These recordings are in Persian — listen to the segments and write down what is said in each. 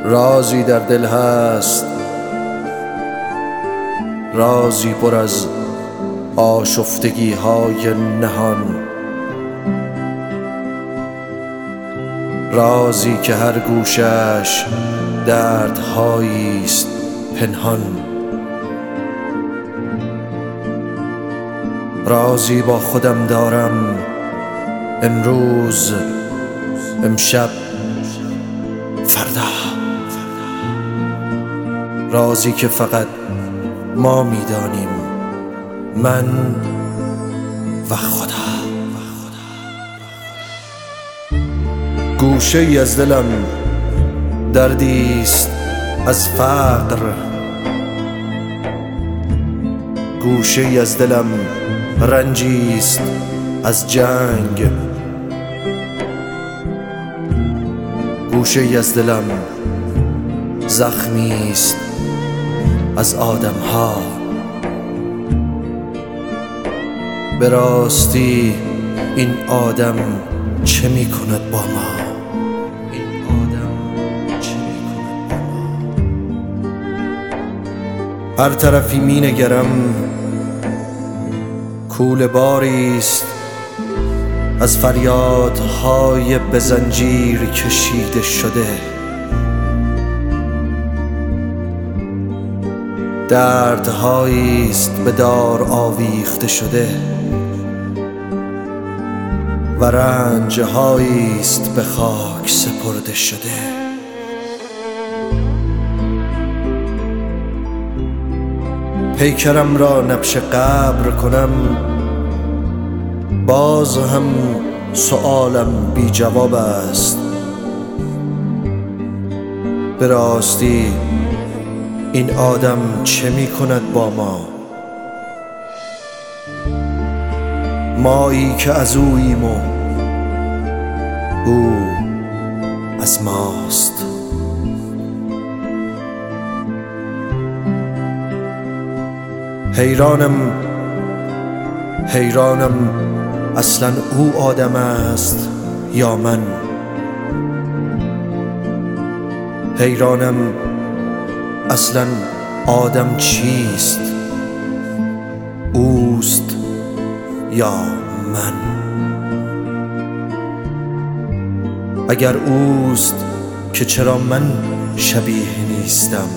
رازی در دل هست، رازی پر از آشفتگی های نهان، رازی که هر گوشش دردهایی است پنهان، رازی با خودم دارم امروز، امشب، فردا، رازی که فقط ما میدانیم، من و خدا. گوشه ای از دلم دردی است از فقر، گوشه ای از دلم رنجی است از جنگ، گوشه ای از دلم زخمی است از آدم ها. به راستی این آدم چه می کند با ما؟ این آدم چه می کند با ما؟ هر طرفی می نگرم کوله باری است از فریادهای به زنجیر کشیده شده، دردهایی است به دار آویخته شده و رنجهایی است به خاک سپرده شده. پیکرم را نقش قبر کنم، باز هم سؤالم بی جواب است. به راستی این آدم چه می کند با ما؟ مایی که از اوییم و او از ماست. حیرانم اصلا او آدم است یا من؟ حیرانم اصلا آدم چیست؟ اوست یا من؟ اگر اوست که چرا من شبیه نیستم؟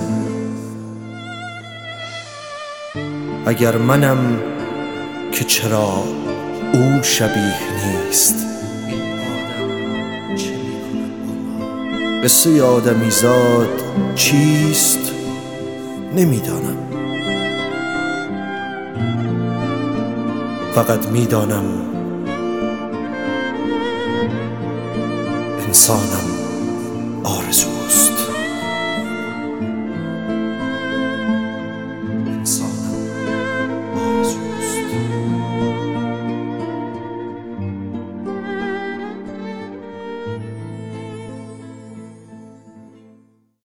اگر منم که چرا او شبیه نیست؟ این آدم چه می‌کند با ما؟ قصه آدمیزاد چیست؟ نمیدانم، فقط میدانم انسانم آرزو